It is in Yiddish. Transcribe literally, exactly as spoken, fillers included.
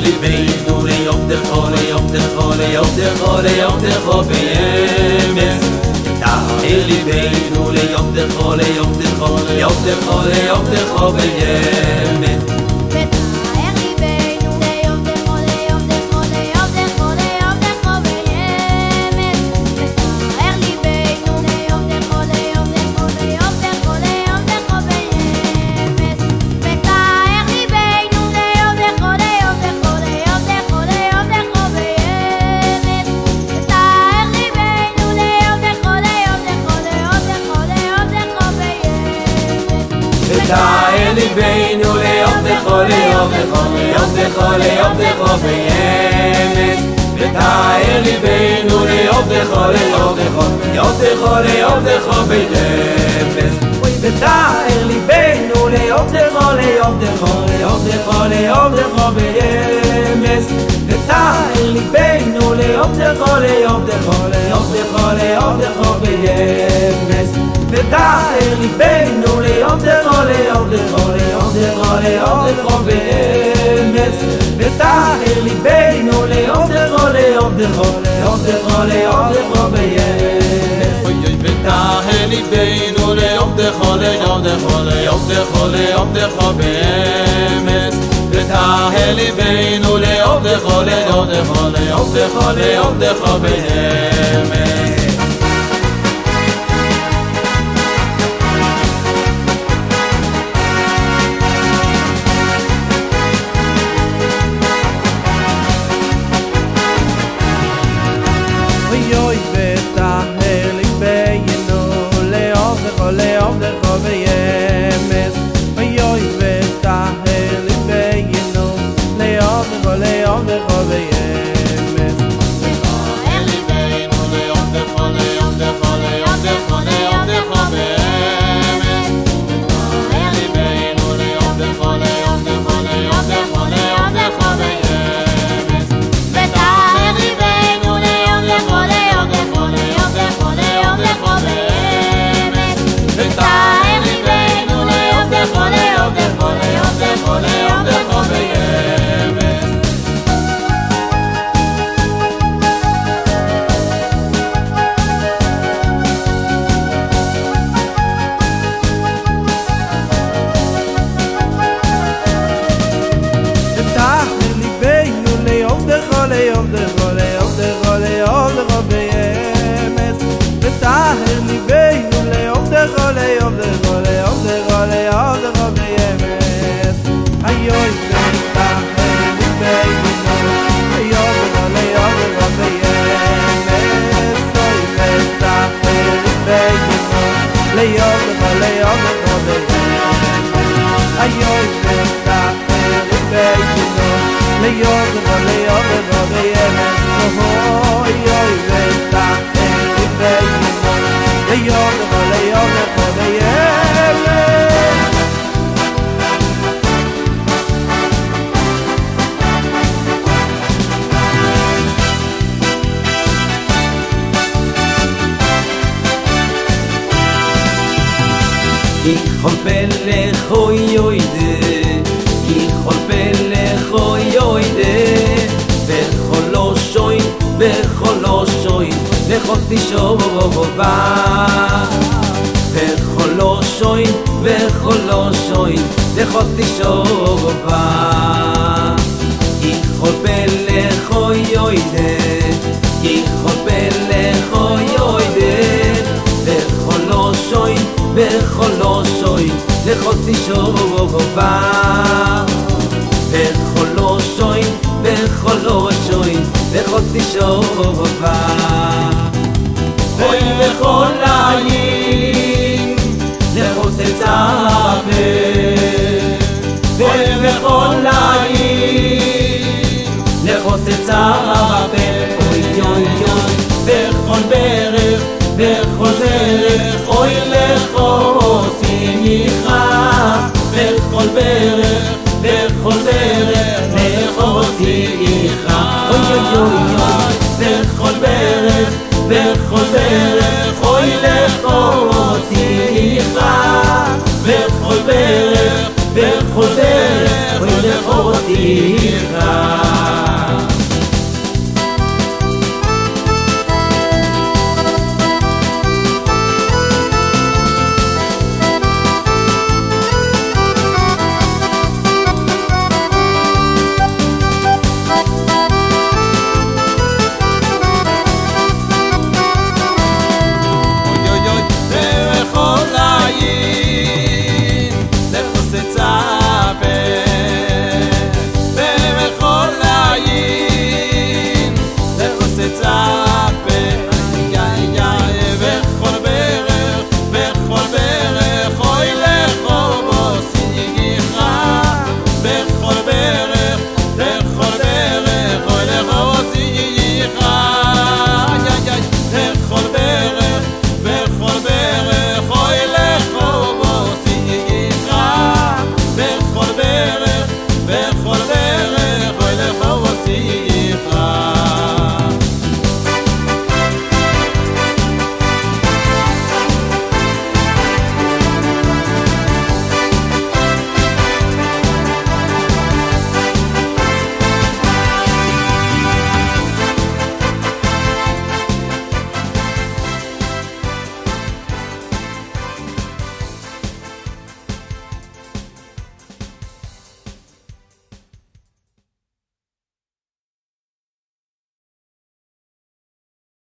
ליבנו ליעבדך ליעבדך ליעבדך ליעבדך באמס תטהר ליבנו ליעבדך ליעבדך ליעבדך ליעבדך באמס תטהר ליבנו ליעבדך ליעבדך ליעבדך ליעבדך באמס תטהר ליבנו ליעבדך ליעבדך ליעבדך ליעבדך באמס תטהר ליבנו ליעבדך ליעבדך ליעבדך ליעבדך באמס תטהר ליבנו ליעבדך ליעבדך ליעבדך ליעבדך באמס תטהר ליבנו ליעבדך ליעבדך ליעבדך ליעבדך באמס תטהר ליבנו ליעבדך ליעבדך ליעבדך ליעבדך באמס תטהר ליבנו ליעבדך ליעבדך ליעבדך ליעבדך באמס תטהר ליבנו ליעבדך ליעבדך ליעבדך ליעבדך באמס Ich hol pelech oi oi de Ich hol pelech oi oi de Becholo shoin, becholo shoin Bechol tishova Becholo shoin, becholo shoin Bechol tishova Ich hol pelech oi oi de Ich hol pelech oi oi de Becholo shoin becholo shoin lechol tishova becholo shoin becholo shoin lechol tishova hoy bechol ayim lechol tzape hoy bechol ayim lechol tzape hoy yoy yoy bechol berech bechol berech hoy לכל ברך, בכל ברך